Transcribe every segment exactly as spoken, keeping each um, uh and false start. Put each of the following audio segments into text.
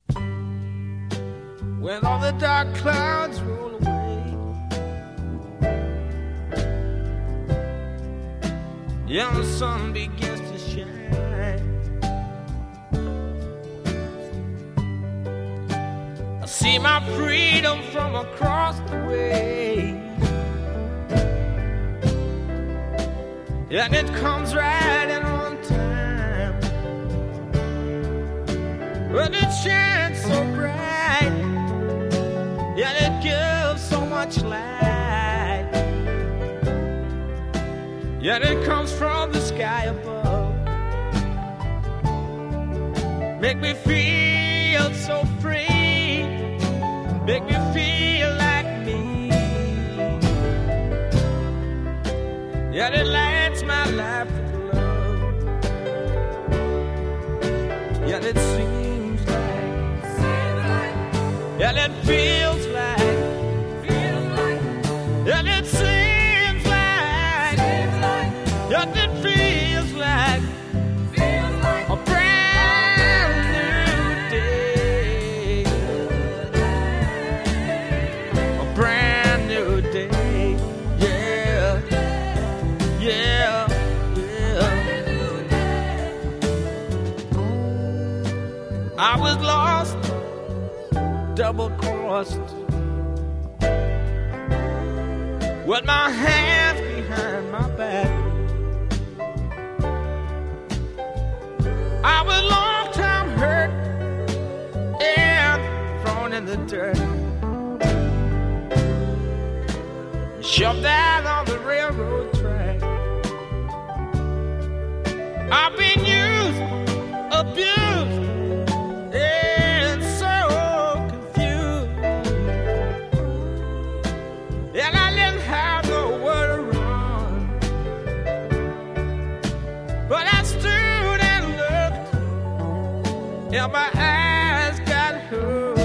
when all the dark clouds roll away. Yeah, the sun begins to shine. I see my freedom from across the way, and it comes right in on time. But it shines so bright, and it gives so much light, yet it comes from the sky above. Make me feel so free, make me feel like me, yet it lights my life with love, yet it seems like, yet it feels like, yet it seems like, yet it feels like a brand new day, a brand new day, yeah, yeah, yeah. I was lost, double-crossed, with my hands behind my back. I was long time hurt and thrown in the dirt, shoved out on the railroad track. I've been used, abused, and so confused, and I didn't have nowhere to run, but I stood and looked, and my eyes got hooked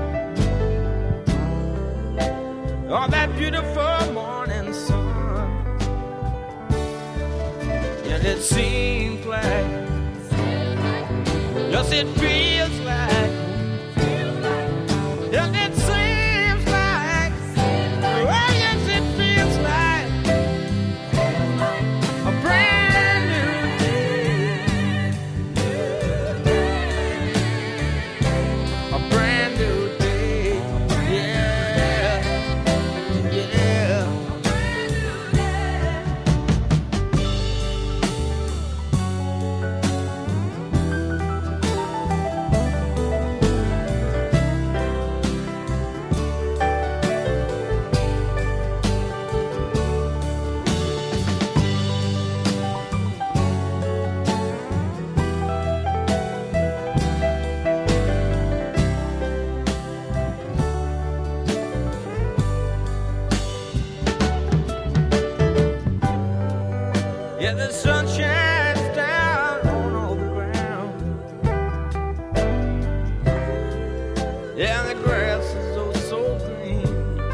on that beautiful morning sun, and it seems like, yes, it feels like, and it seems like, oh yes, it feels like a brand new day, a brand new day, yeah, yeah. Yeah, the sun shines down on all the ground. Yeah, the grass is oh so green.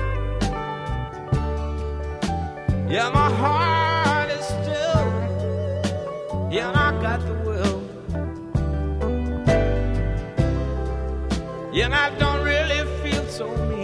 Yeah, my heart is still. Yeah, and I got the will. Yeah, and I don't really feel so mean.